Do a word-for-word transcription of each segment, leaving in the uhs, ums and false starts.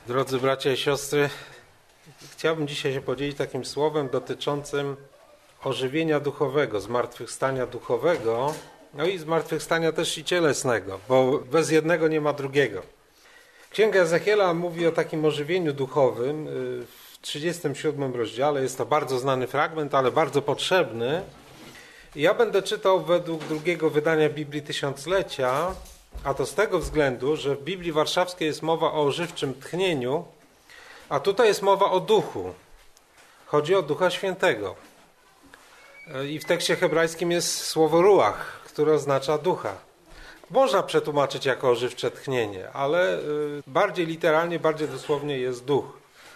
Drodzy bracia i siostry, chciałbym dzisiaj się podzielić takim słowem dotyczącym ożywienia duchowego, zmartwychwstania duchowego, no i zmartwychwstania też i cielesnego, bo bez jednego nie ma drugiego. Księga Ezechiela mówi o takim ożywieniu duchowym w trzydziestym siódmym rozdziale. Jest to bardzo znany fragment, ale bardzo potrzebny. Ja będę czytał według drugiego wydania Biblii Tysiąclecia, a to z tego względu, że w Biblii Warszawskiej jest mowa o ożywczym tchnieniu, a tutaj jest mowa o duchu. Chodzi o Ducha Świętego. I w tekście hebrajskim jest słowo ruach, które oznacza ducha. Można przetłumaczyć jako ożywcze tchnienie, ale bardziej literalnie, bardziej dosłownie jest duch.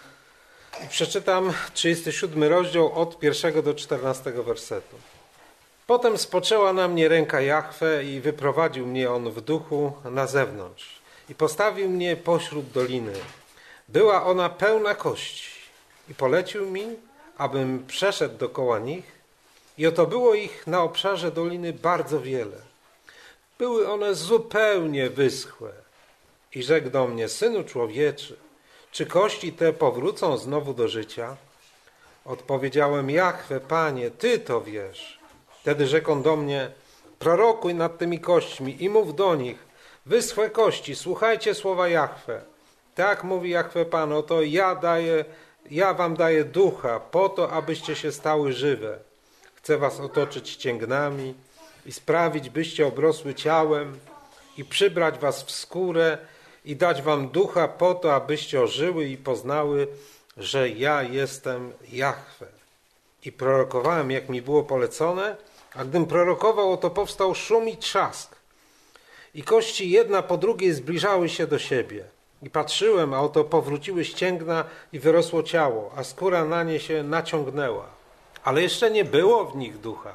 I przeczytam trzydziesty siódmy rozdział od pierwszego do czternastego wersetu. Potem spoczęła na mnie ręka Jahwe i wyprowadził mnie on w duchu na zewnątrz i postawił mnie pośród doliny. Była ona pełna kości i polecił mi, abym przeszedł dokoła nich i oto było ich na obszarze doliny bardzo wiele. Były one zupełnie wyschłe i rzekł do mnie: synu człowieczy, czy kości te powrócą znowu do życia? Odpowiedziałem: Jahwe, Panie, Ty to wiesz. Wtedy rzekł on do mnie: prorokuj nad tymi kośćmi i mów do nich: wyschłe kości, słuchajcie słowa Jahwe. Tak mówi Jahwe Pan: oto ja daję, ja wam daję ducha po to, abyście się stały żywe. Chcę was otoczyć ścięgnami i sprawić, byście obrosły ciałem i przybrać was w skórę i dać wam ducha po to, abyście ożyły i poznały, że ja jestem Jahwe. I prorokowałem, jak mi było polecone, a gdym prorokował, oto powstał szum i trzask. I kości jedna po drugiej zbliżały się do siebie. I patrzyłem, a oto powróciły ścięgna i wyrosło ciało, a skóra na nie się naciągnęła. Ale jeszcze nie było w nich ducha.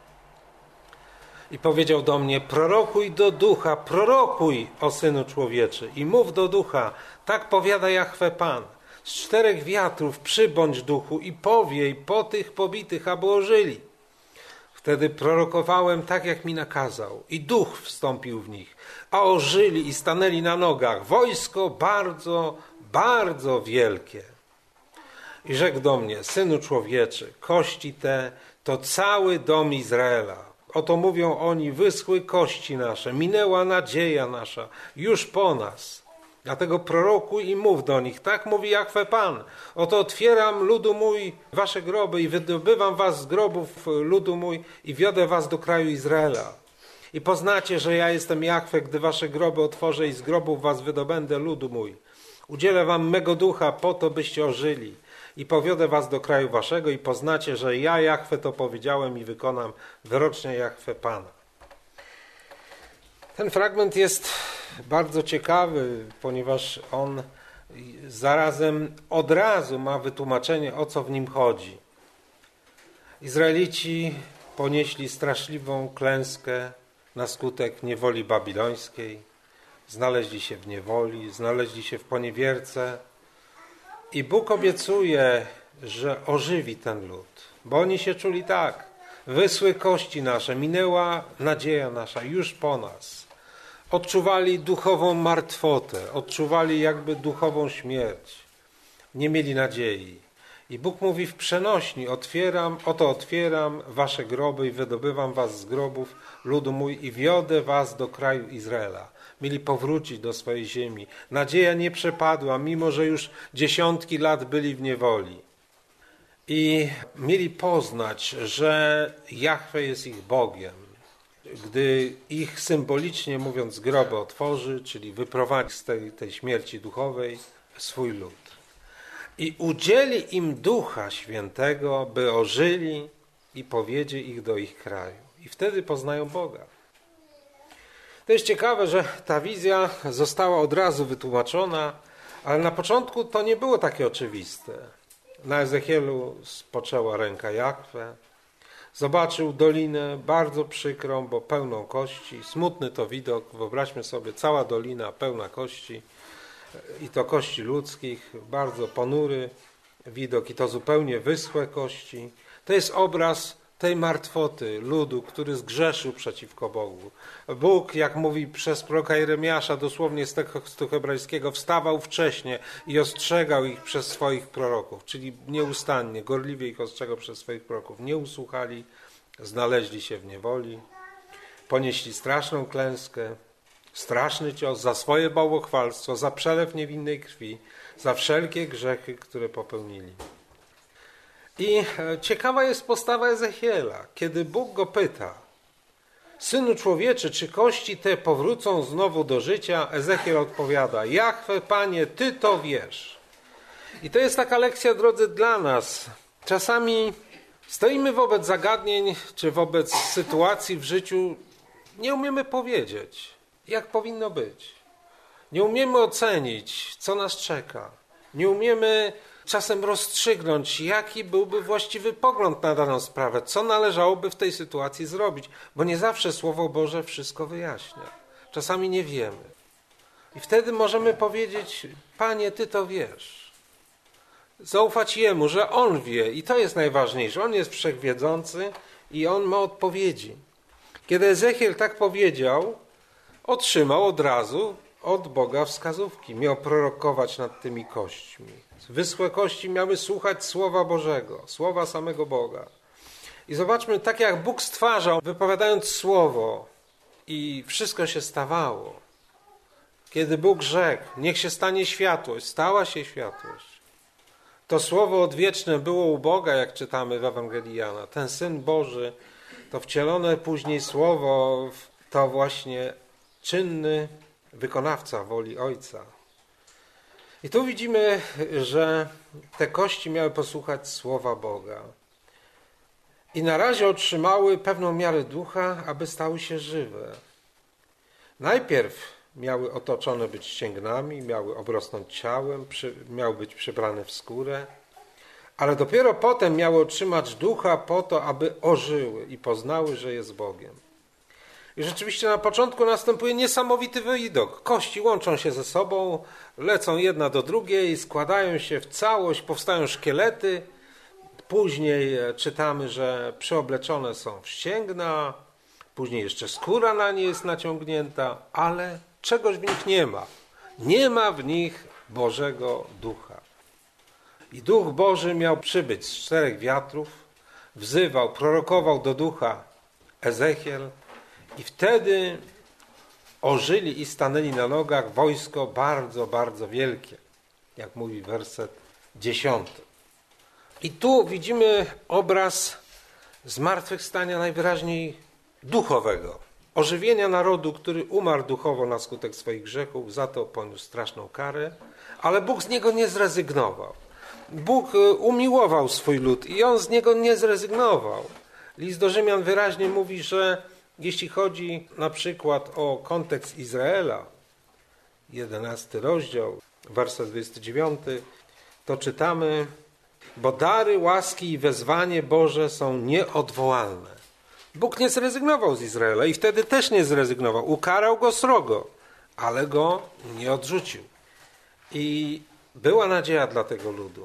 I powiedział do mnie: prorokuj do ducha, prorokuj, o synu człowieczy, i mów do ducha, tak powiada Jahwe Pan. Z czterech wiatrów przybądź duchu i powiej po tych pobitych, aby ożyli. Wtedy prorokowałem tak, jak mi nakazał, i duch wstąpił w nich, a ożyli i stanęli na nogach, wojsko bardzo, bardzo wielkie. I rzekł do mnie: synu człowieczy, kości te to cały dom Izraela. Oto mówią oni: wyschły kości nasze, minęła nadzieja nasza, już po nas. Dlatego prorokuj i mów do nich, tak mówi Jahwe Pan. Oto otwieram, ludu mój, wasze groby i wydobywam was z grobów, ludu mój, i wiodę was do kraju Izraela. I poznacie, że ja jestem Jahwe, gdy wasze groby otworzę i z grobów was wydobędę, ludu mój. Udzielę wam mego ducha po to, byście ożyli. I powiodę was do kraju waszego i poznacie, że ja, Jahwe, to powiedziałem i wykonam wyrocznie Jahwe Pana. Ten fragment jest bardzo ciekawy, ponieważ on zarazem od razu ma wytłumaczenie, o co w nim chodzi. Izraelici ponieśli straszliwą klęskę na skutek niewoli babilońskiej. Znaleźli się w niewoli, znaleźli się w poniewierce. I Bóg obiecuje, że ożywi ten lud, bo oni się czuli tak: wyschły kości nasze, minęła nadzieja nasza, już po nas. Odczuwali duchową martwotę, odczuwali jakby duchową śmierć. Nie mieli nadziei. I Bóg mówi w przenośni: otwieram, oto otwieram wasze groby i wydobywam was z grobów, ludu mój, i wiodę was do kraju Izraela. Mieli powrócić do swojej ziemi. Nadzieja nie przepadła, mimo że już dziesiątki lat byli w niewoli. I mieli poznać, że Jahwe jest ich Bogiem. Gdy ich symbolicznie mówiąc groby otworzy, czyli wyprowadzi z tej, tej śmierci duchowej swój lud. I udzieli im Ducha Świętego, by ożyli i powiedzie ich do ich kraju. I wtedy poznają Boga. To jest ciekawe, że ta wizja została od razu wytłumaczona, ale na początku to nie było takie oczywiste. Na Ezechielu spoczęła ręka Jahwe. Zobaczył dolinę bardzo przykrą, bo pełną kości. Smutny to widok. Wyobraźmy sobie, cała dolina pełna kości. I to kości ludzkich. Bardzo ponury widok i to zupełnie wyschłe kości. To jest obraz tej martwoty ludu, który zgrzeszył przeciwko Bogu. Bóg, jak mówi przez proroka Jeremiasza, dosłownie z tekstu hebrajskiego, wstawał wcześnie i ostrzegał ich przez swoich proroków, czyli nieustannie, gorliwie ich ostrzegał przez swoich proroków. Nie usłuchali, znaleźli się w niewoli, ponieśli straszną klęskę, straszny cios za swoje bałwochwalstwo, za przelew niewinnej krwi, za wszelkie grzechy, które popełnili. I ciekawa jest postawa Ezechiela, kiedy Bóg go pyta: Synu człowieczy, czy kości te powrócą znowu do życia? Ezechiel odpowiada: Jahwe, Panie, Ty to wiesz. I to jest taka lekcja, drodzy, dla nas. Czasami stoimy wobec zagadnień, czy wobec sytuacji w życiu, nie umiemy powiedzieć, jak powinno być. Nie umiemy ocenić, co nas czeka. Nie umiemy czasem rozstrzygnąć, jaki byłby właściwy pogląd na daną sprawę, co należałoby w tej sytuacji zrobić, bo nie zawsze Słowo Boże wszystko wyjaśnia. Czasami nie wiemy. I wtedy możemy powiedzieć: Panie, Ty to wiesz. Zaufać Jemu, że On wie, i to jest najważniejsze. On jest wszechwiedzący i On ma odpowiedzi. Kiedy Ezechiel tak powiedział, otrzymał od razu od Boga wskazówki. Miał prorokować nad tymi kośćmi. Wyschłe kości miały słuchać Słowa Bożego, Słowa samego Boga. I zobaczmy, tak jak Bóg stwarzał, wypowiadając Słowo, i wszystko się stawało. Kiedy Bóg rzekł: niech się stanie światłość, stała się światłość. To Słowo odwieczne było u Boga, jak czytamy w Ewangelii Jana. Ten Syn Boży, to wcielone później Słowo, to właśnie czynny wykonawca woli Ojca. I tu widzimy, że te kości miały posłuchać Słowa Boga. I na razie otrzymały pewną miarę ducha, aby stały się żywe. Najpierw miały otoczone być ścięgnami, miały obrosnąć ciałem, przy, miały być przybrane w skórę, ale dopiero potem miały otrzymać ducha po to, aby ożyły i poznały, że jest Bogiem. I rzeczywiście na początku następuje niesamowity widok. Kości łączą się ze sobą, lecą jedna do drugiej, składają się w całość, powstają szkielety. Później czytamy, że przeobleczone są w ścięgna, później jeszcze skóra na nie jest naciągnięta, ale czegoś w nich nie ma. Nie ma w nich Bożego Ducha. I Duch Boży miał przybyć z czterech wiatrów, wzywał, prorokował do ducha Ezechiel, i wtedy ożyli i stanęli na nogach wojsko bardzo, bardzo wielkie, jak mówi werset dziesiąty. I tu widzimy obraz zmartwychwstania najwyraźniej duchowego. Ożywienia narodu, który umarł duchowo na skutek swoich grzechów, za to poniósł straszną karę, ale Bóg z niego nie zrezygnował. Bóg umiłował swój lud i On z niego nie zrezygnował. List do Rzymian wyraźnie mówi, że jeśli chodzi na przykład o kontekst Izraela, jedenasty rozdział, werset dwudziesty dziewiąty, to czytamy: bo dary, łaski i wezwanie Boże są nieodwołalne. Bóg nie zrezygnował z Izraela i wtedy też nie zrezygnował. Ukarał go srogo, ale go nie odrzucił. I była nadzieja dla tego ludu.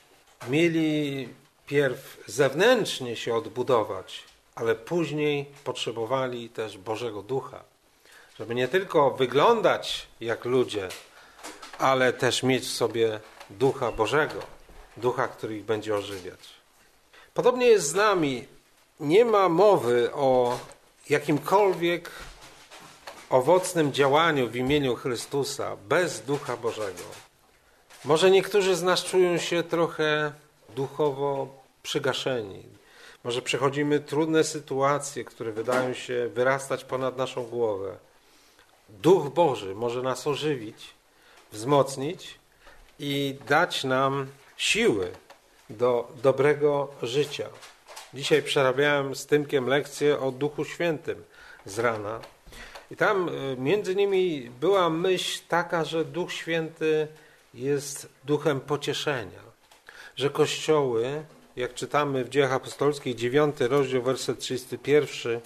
Mieli pierw zewnętrznie się odbudować, ale później potrzebowali też Bożego Ducha, żeby nie tylko wyglądać jak ludzie, ale też mieć w sobie Ducha Bożego, Ducha, który ich będzie ożywiać. Podobnie jest z nami. Nie ma mowy o jakimkolwiek owocnym działaniu w imieniu Chrystusa bez Ducha Bożego. Może niektórzy z nas czują się trochę duchowo przygaszeni. Może przechodzimy trudne sytuacje, które wydają się wyrastać ponad naszą głowę. Duch Boży może nas ożywić, wzmocnić i dać nam siły do dobrego życia. Dzisiaj przerabiałem z Tymkiem lekcję o Duchu Świętym z rana. I tam między innymi była myśl taka, że Duch Święty jest duchem pocieszenia. Że kościoły, jak czytamy w Dziejach Apostolskich, dziewiąty rozdział, werset trzydziesty pierwszy,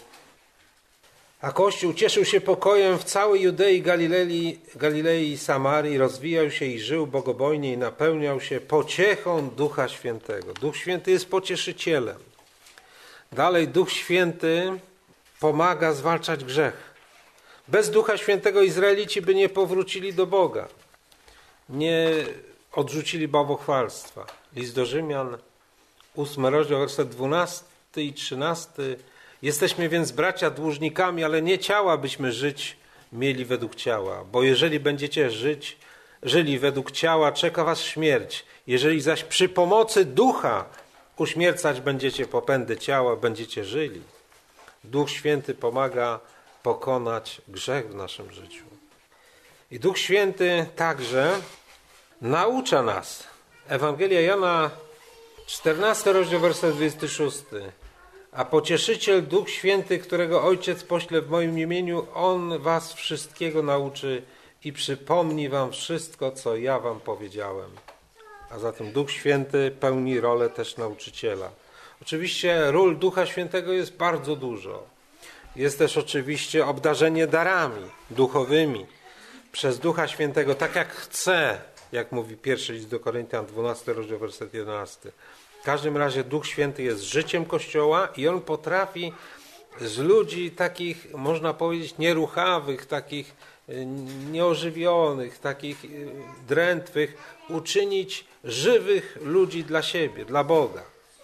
a Kościół cieszył się pokojem w całej Judei, Galilei, Galilei i Samarii, rozwijał się i żył bogobojnie i napełniał się pociechą Ducha Świętego. Duch Święty jest pocieszycielem. Dalej, Duch Święty pomaga zwalczać grzech. Bez Ducha Świętego Izraelici by nie powrócili do Boga. Nie odrzucili bałwochwalstwa. List do Rzymian, ósmy rozdział, werset dwunasty i trzynasty. Jesteśmy więc, bracia, dłużnikami, ale nie ciała, byśmy żyć mieli według ciała. Bo jeżeli będziecie żyć, żyli według ciała, czeka was śmierć. Jeżeli zaś przy pomocy Ducha uśmiercać będziecie popędy ciała, będziecie żyli. Duch Święty pomaga pokonać grzech w naszym życiu. I Duch Święty także naucza nas. Ewangelia Jana, czternasty rozdział, werset dwudziesty szósty. A Pocieszyciel, Duch Święty, którego Ojciec pośle w moim imieniu, On was wszystkiego nauczy i przypomni wam wszystko, co ja wam powiedziałem. A zatem Duch Święty pełni rolę też nauczyciela. Oczywiście ról Ducha Świętego jest bardzo dużo. Jest też oczywiście obdarzenie darami duchowymi przez Ducha Świętego, tak jak chce, jak mówi pierwszy list do Koryntian, dwunasty rozdział, werset jedenasty. W każdym razie Duch Święty jest życiem Kościoła i On potrafi z ludzi takich, można powiedzieć, nieruchawych, takich nieożywionych, takich drętwych, uczynić żywych ludzi dla siebie, dla Boga.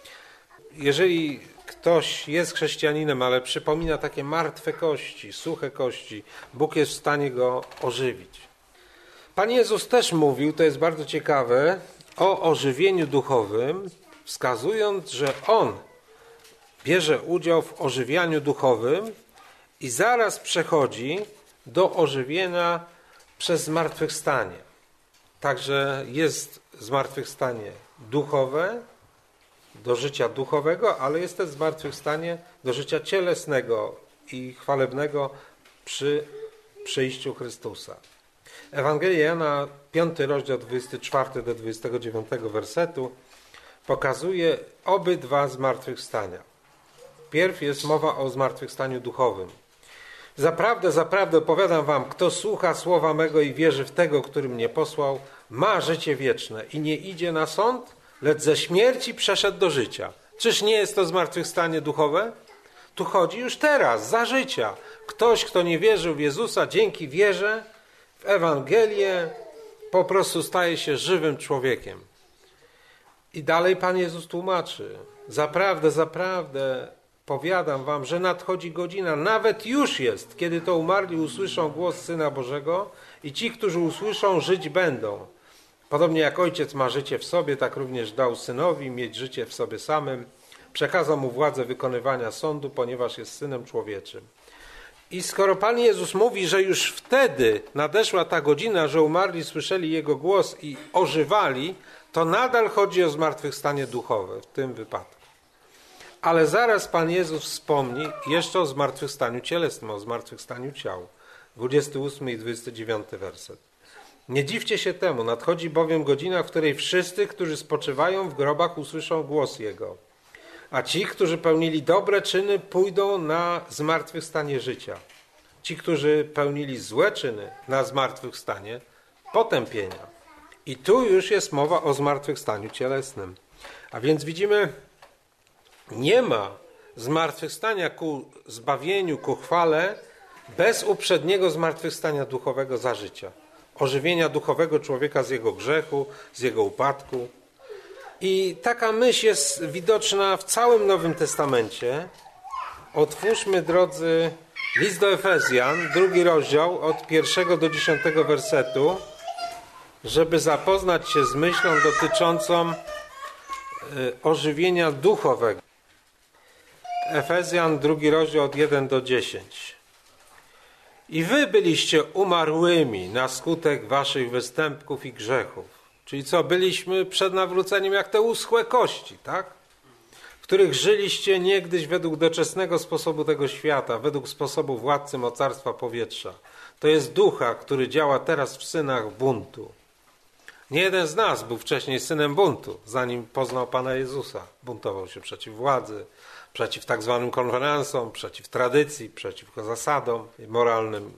Jeżeli ktoś jest chrześcijaninem, ale przypomina takie martwe kości, suche kości, Bóg jest w stanie go ożywić. Pan Jezus też mówił, to jest bardzo ciekawe, o ożywieniu duchowym, wskazując, że On bierze udział w ożywianiu duchowym i zaraz przechodzi do ożywienia przez zmartwychwstanie. Także jest zmartwychwstanie duchowe, do życia duchowego, ale jest też zmartwychwstanie do życia cielesnego i chwalebnego przy przyjściu Chrystusa. Ewangelia Jana, piąty rozdział, dwudziesty czwarty do dwudziestego dziewiątego wersetu pokazuje obydwa zmartwychwstania. Pierw jest mowa o zmartwychwstaniu duchowym. Zaprawdę, zaprawdę powiadam wam, kto słucha słowa mego i wierzy w tego, który mnie posłał, ma życie wieczne i nie idzie na sąd, lecz ze śmierci przeszedł do życia. Czyż nie jest to zmartwychwstanie duchowe? Tu chodzi już teraz, za życia. Ktoś, kto nie wierzył w Jezusa, dzięki wierze w Ewangelię po prostu staje się żywym człowiekiem. I dalej Pan Jezus tłumaczy. Zaprawdę, zaprawdę powiadam wam, że nadchodzi godzina, nawet już jest, kiedy to umarli usłyszą głos Syna Bożego i ci, którzy usłyszą, żyć będą. Podobnie jak Ojciec ma życie w sobie, tak również dał Synowi mieć życie w sobie samym. Przekazał mu władzę wykonywania sądu, ponieważ jest Synem Człowieczym. I skoro Pan Jezus mówi, że już wtedy nadeszła ta godzina, że umarli słyszeli Jego głos i ożywali, to nadal chodzi o zmartwychwstanie duchowe w tym wypadku. Ale zaraz Pan Jezus wspomni jeszcze o zmartwychwstaniu cielesnym, o zmartwychwstaniu ciał. dwudziesty ósmy i dwudziesty dziewiąty werset. Nie dziwcie się temu, nadchodzi bowiem godzina, w której wszyscy, którzy spoczywają w grobach, usłyszą głos Jego. A ci, którzy pełnili dobre czyny, pójdą na zmartwychwstanie życia. Ci, którzy pełnili złe czyny, na zmartwychwstanie potępienia. I tu już jest mowa o zmartwychwstaniu cielesnym. A więc widzimy, nie ma zmartwychwstania ku zbawieniu, ku chwale, bez uprzedniego zmartwychwstania duchowego za życia. Ożywienia duchowego człowieka z jego grzechu, z jego upadku. I taka myśl jest widoczna w całym Nowym Testamencie. Otwórzmy, drodzy, list do Efezjan, drugi rozdział, od pierwszego do dziesiątego wersetu, żeby zapoznać się z myślą dotyczącą ożywienia duchowego. Efezjan, drugi rozdział, od pierwszego do dziesiątego. I wy byliście umarłymi na skutek waszych występków i grzechów. Czyli co, byliśmy przed nawróceniem jak te uschłe kości, tak? W których żyliście niegdyś według doczesnego sposobu tego świata, według sposobu władcy mocarstwa powietrza. To jest ducha, który działa teraz w synach buntu. Nie jeden z nas był wcześniej synem buntu, zanim poznał Pana Jezusa. Buntował się przeciw władzy, przeciw tak zwanym konwenansom, przeciw tradycji, przeciwko zasadom moralnym.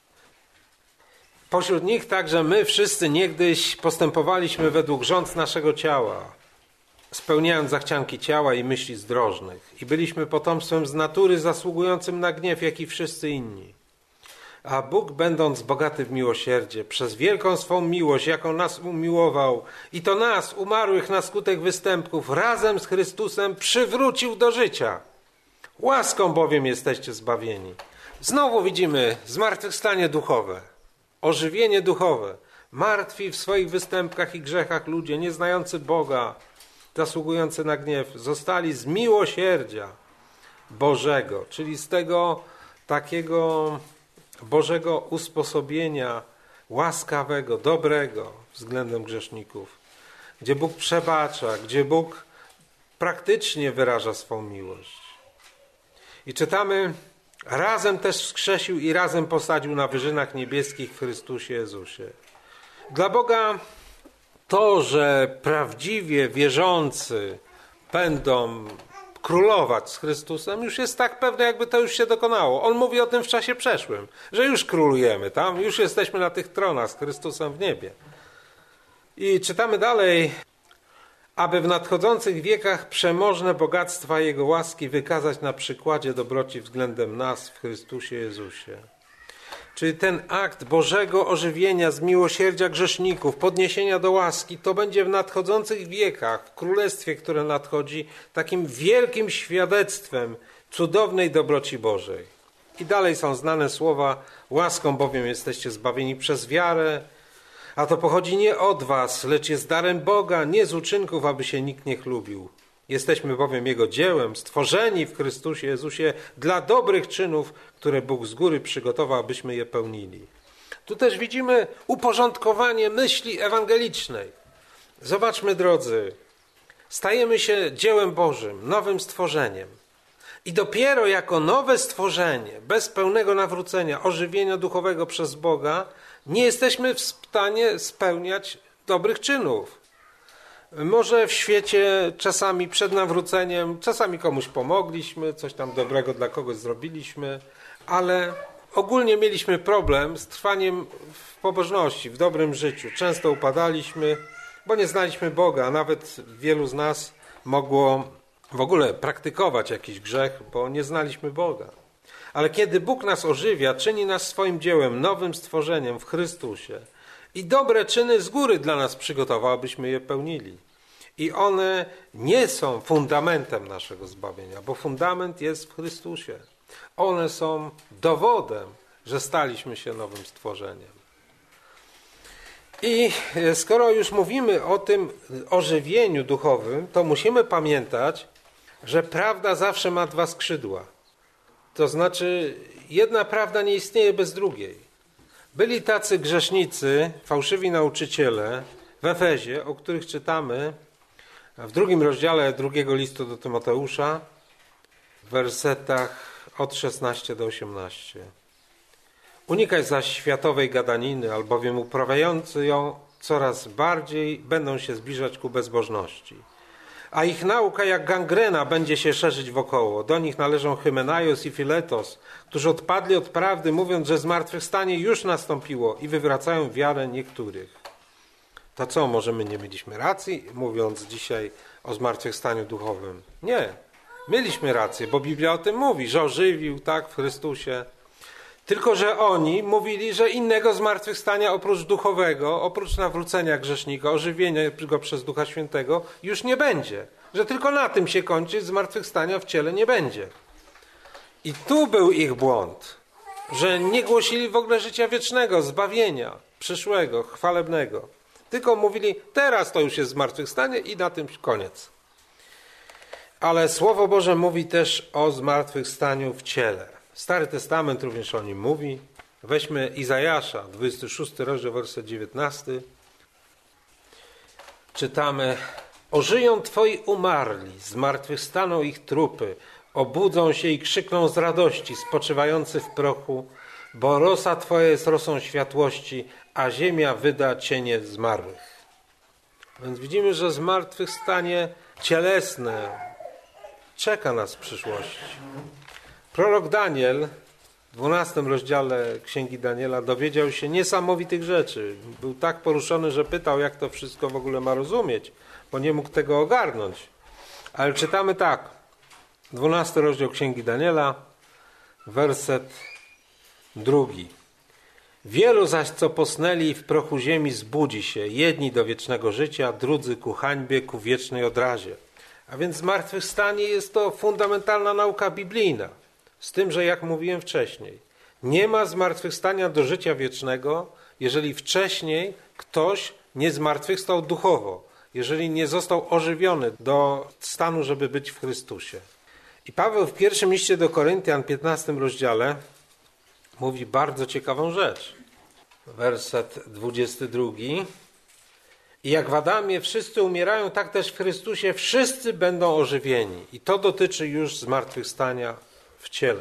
Pośród nich także my wszyscy niegdyś postępowaliśmy według rządz naszego ciała, spełniając zachcianki ciała i myśli zdrożnych. I byliśmy potomstwem z natury zasługującym na gniew, jak i wszyscy inni. A Bóg, będąc bogaty w miłosierdzie, przez wielką swą miłość, jaką nas umiłował, i to nas, umarłych na skutek występków, razem z Chrystusem przywrócił do życia. Łaską bowiem jesteście zbawieni. Znowu widzimy zmartwychwstanie duchowe, ożywienie duchowe. Martwi w swoich występkach i grzechach ludzie, nie znający Boga, zasługujący na gniew, zostali z miłosierdzia Bożego, czyli z tego takiego Bożego usposobienia łaskawego, dobrego względem grzeszników, gdzie Bóg przebacza, gdzie Bóg praktycznie wyraża swą miłość. I czytamy, razem też wskrzesił i razem posadził na wyżynach niebieskich w Chrystusie Jezusie. Dla Boga to, że prawdziwie wierzący będą królować z Chrystusem, już jest tak pewne, jakby to już się dokonało. On mówi o tym w czasie przeszłym, że już królujemy tam, już jesteśmy na tych tronach z Chrystusem w niebie. I czytamy dalej, aby w nadchodzących wiekach przemożne bogactwa Jego łaski wykazać na przykładzie dobroci względem nas w Chrystusie Jezusie. Czyli ten akt Bożego ożywienia z miłosierdzia grzeszników, podniesienia do łaski, to będzie w nadchodzących wiekach, w królestwie, które nadchodzi, takim wielkim świadectwem cudownej dobroci Bożej. I dalej są znane słowa, łaską bowiem jesteście zbawieni przez wiarę, a to pochodzi nie od was, lecz jest darem Boga, nie z uczynków, aby się nikt nie chlubił. Jesteśmy bowiem Jego dziełem, stworzeni w Chrystusie Jezusie dla dobrych czynów, które Bóg z góry przygotował, abyśmy je pełnili. Tu też widzimy uporządkowanie myśli ewangelicznej. Zobaczmy, drodzy, stajemy się dziełem Bożym, nowym stworzeniem. I dopiero jako nowe stworzenie, bez pełnego nawrócenia, ożywienia duchowego przez Boga, nie jesteśmy w stanie spełniać dobrych czynów. Może w świecie czasami przed nawróceniem, czasami komuś pomogliśmy, coś tam dobrego dla kogoś zrobiliśmy, ale ogólnie mieliśmy problem z trwaniem w pobożności, w dobrym życiu. Często upadaliśmy, bo nie znaliśmy Boga, a nawet wielu z nas mogło w ogóle praktykować jakiś grzech, bo nie znaliśmy Boga. Ale kiedy Bóg nas ożywia, czyni nas swoim dziełem, nowym stworzeniem w Chrystusie i dobre czyny z góry dla nas przygotował, abyśmy je pełnili. I one nie są fundamentem naszego zbawienia, bo fundament jest w Chrystusie. One są dowodem, że staliśmy się nowym stworzeniem. I skoro już mówimy o tym ożywieniu duchowym, to musimy pamiętać, że prawda zawsze ma dwa skrzydła. To znaczy, jedna prawda nie istnieje bez drugiej. Byli tacy grzesznicy, fałszywi nauczyciele w Efezie, o których czytamy w drugim rozdziale drugiego listu do Tymoteusza, w wersetach od szesnastego do osiemnastego. Unikaj zaś światowej gadaniny, albowiem uprawiający ją coraz bardziej będą się zbliżać ku bezbożności. A ich nauka jak gangrena będzie się szerzyć wokoło. Do nich należą Hymenaios i Filetos, którzy odpadli od prawdy, mówiąc, że zmartwychwstanie już nastąpiło i wywracają wiarę niektórych. To co, może my nie mieliśmy racji, mówiąc dzisiaj o zmartwychwstaniu duchowym? Nie, mieliśmy rację, bo Biblia o tym mówi, że ożywił, tak, w Chrystusie. Tylko że oni mówili, że innego zmartwychwstania oprócz duchowego, oprócz nawrócenia grzesznika, ożywienia go przez Ducha Świętego już nie będzie. Że tylko na tym się kończy, zmartwychwstania w ciele nie będzie. I tu był ich błąd, że nie głosili w ogóle życia wiecznego, zbawienia, przyszłego, chwalebnego. Tylko mówili, teraz to już jest zmartwychwstanie i na tym koniec. Ale Słowo Boże mówi też o zmartwychwstaniu w ciele. Stary Testament również o nim mówi. Weźmy Izajasza, dwudziesty szósty rozdział, werset dziewiętnasty. Czytamy: ożyją Twoi umarli, zmartwychwstaną ich trupy, obudzą się i krzykną z radości, spoczywający w prochu, bo rosa Twoja jest rosą światłości, a ziemia wyda cienie zmarłych. Więc widzimy, że zmartwychwstanie cielesne czeka nas w przyszłości. Prorok Daniel w dwunastym rozdziale Księgi Daniela dowiedział się niesamowitych rzeczy. Był tak poruszony, że pytał, jak to wszystko w ogóle ma rozumieć, bo nie mógł tego ogarnąć. Ale czytamy tak, dwunasty rozdział Księgi Daniela, werset drugi. Wielu zaś, co posnęli w prochu ziemi, zbudzi się, jedni do wiecznego życia, drudzy ku hańbie, ku wiecznej odrazie. A więc zmartwychwstanie jest to fundamentalna nauka biblijna. Z tym, że jak mówiłem wcześniej, nie ma zmartwychwstania do życia wiecznego, jeżeli wcześniej ktoś nie zmartwychwstał duchowo, jeżeli nie został ożywiony do stanu, żeby być w Chrystusie. I Paweł w pierwszym liście do Koryntian, piętnastym rozdziale, mówi bardzo ciekawą rzecz. Werset dwudziesty drugi. I jak w Adamie wszyscy umierają, tak też w Chrystusie wszyscy będą ożywieni. I to dotyczy już zmartwychwstania w ciele.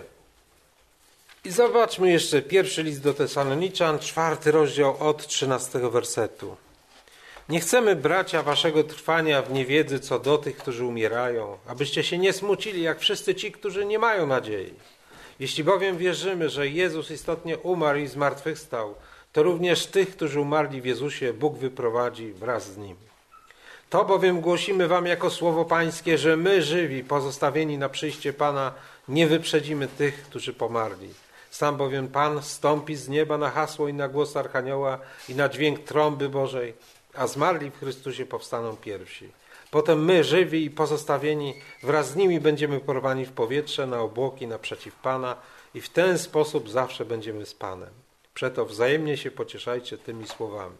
I zobaczmy jeszcze pierwszy list do Tesaloniczan, czwarty rozdział od trzynastego wersetu. Nie chcemy, bracia, waszego trwania w niewiedzy co do tych, którzy umierają, abyście się nie smucili, jak wszyscy ci, którzy nie mają nadziei. Jeśli bowiem wierzymy, że Jezus istotnie umarł i zmartwychwstał, to również tych, którzy umarli w Jezusie, Bóg wyprowadzi wraz z Nim. To bowiem głosimy wam jako słowo pańskie, że my żywi, pozostawieni na przyjście Pana, nie wyprzedzimy tych, którzy pomarli. Sam bowiem Pan stąpi z nieba na hasło i na głos Archanioła i na dźwięk trąby Bożej, a zmarli w Chrystusie powstaną pierwsi. Potem my, żywi i pozostawieni, wraz z nimi będziemy porwani w powietrze, na obłoki, naprzeciw Pana i w ten sposób zawsze będziemy z Panem. Przeto wzajemnie się pocieszajcie tymi słowami.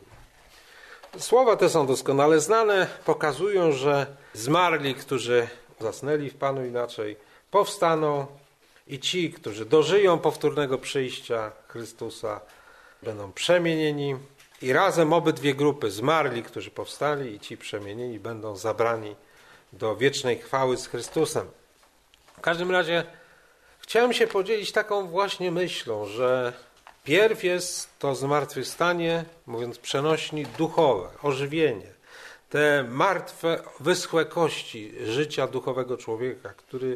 Słowa te są doskonale znane, pokazują, że zmarli, którzy zasnęli w Panu inaczej, powstaną i ci, którzy dożyją powtórnego przyjścia Chrystusa, będą przemienieni i razem obydwie grupy, zmarli, którzy powstali i ci przemienieni, będą zabrani do wiecznej chwały z Chrystusem. W każdym razie chciałem się podzielić taką właśnie myślą, że pierw jest to zmartwychwstanie, mówiąc przenośni, duchowe, ożywienie. Te martwe, wyschłe kości życia duchowego człowieka, który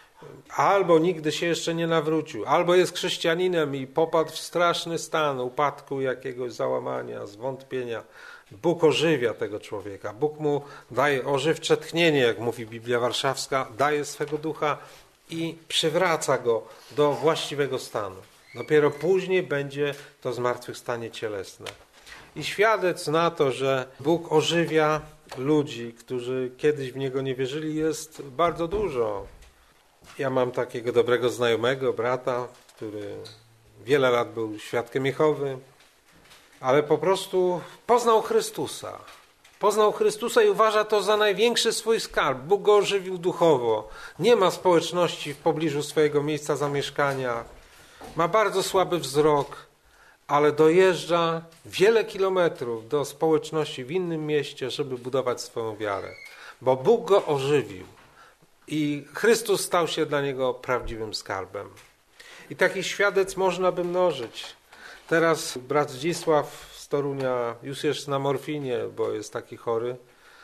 albo nigdy się jeszcze nie nawrócił, albo jest chrześcijaninem i popadł w straszny stan upadku, jakiegoś załamania, zwątpienia. Bóg ożywia tego człowieka. Bóg mu daje ożywcze tchnienie, jak mówi Biblia Warszawska, daje swego ducha i przywraca go do właściwego stanu. Dopiero później będzie to zmartwychwstanie cielesne. I świadec na to, że Bóg ożywia ludzi, którzy kiedyś w Niego nie wierzyli, jest bardzo dużo. Ja mam takiego dobrego znajomego, brata, który wiele lat był świadkiem Jehowy, ale po prostu poznał Chrystusa. Poznał Chrystusa i uważa to za największy swój skarb. Bóg go ożywił duchowo. Nie ma społeczności w pobliżu swojego miejsca zamieszkania. Ma bardzo słaby wzrok, ale dojeżdża wiele kilometrów do społeczności w innym mieście, żeby budować swoją wiarę. Bo Bóg go ożywił i Chrystus stał się dla niego prawdziwym skarbem. I takich świadectw można by mnożyć. Teraz brat Zdzisław z Torunia już jest na morfinie, bo jest taki chory,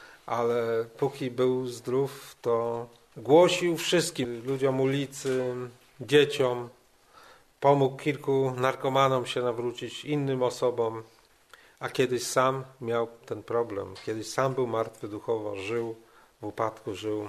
ale póki był zdrów, to głosił wszystkim ludziom ulicy, dzieciom. Pomógł kilku narkomanom się nawrócić, innym osobom, a kiedyś sam miał ten problem. Kiedyś sam był martwy duchowo, żył w upadku, żył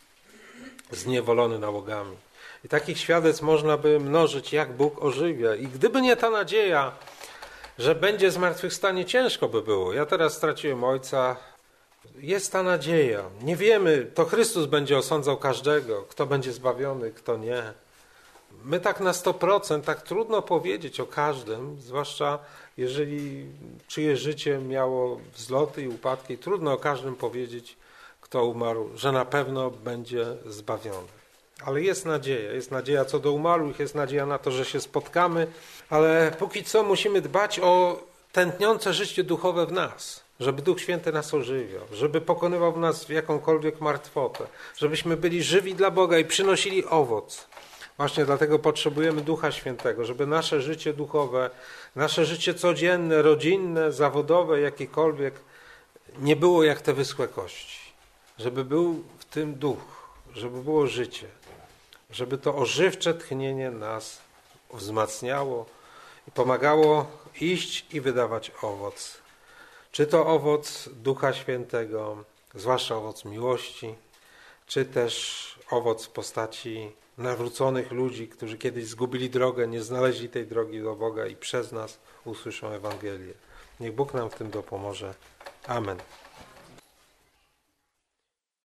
zniewolony nałogami. I takich świadectw można by mnożyć, jak Bóg ożywia. I gdyby nie ta nadzieja, że będzie zmartwychwstanie, ciężko by było. Ja teraz straciłem ojca. Jest ta nadzieja. Nie wiemy, to Chrystus będzie osądzał każdego, kto będzie zbawiony, kto nie. My tak na sto procent, tak trudno powiedzieć o każdym, zwłaszcza jeżeli czyjeś życie miało wzloty i upadki, trudno o każdym powiedzieć, kto umarł, że na pewno będzie zbawiony. Ale jest nadzieja, jest nadzieja co do umarłych, jest nadzieja na to, że się spotkamy, ale póki co musimy dbać o tętniące życie duchowe w nas, żeby Duch Święty nas ożywiał, żeby pokonywał w nas jakąkolwiek martwotę, żebyśmy byli żywi dla Boga i przynosili owoc. Właśnie dlatego potrzebujemy Ducha Świętego, żeby nasze życie duchowe, nasze życie codzienne, rodzinne, zawodowe, jakiekolwiek, nie było jak te wyschłe kości. Żeby był w tym Duch, żeby było życie, żeby to ożywcze tchnienie nas wzmacniało i pomagało iść i wydawać owoc. Czy to owoc Ducha Świętego, zwłaszcza owoc miłości, czy też owoc w postaci nawróconych ludzi, którzy kiedyś zgubili drogę, nie znaleźli tej drogi do Boga i przez nas usłyszą Ewangelię. Niech Bóg nam w tym dopomoże. Amen.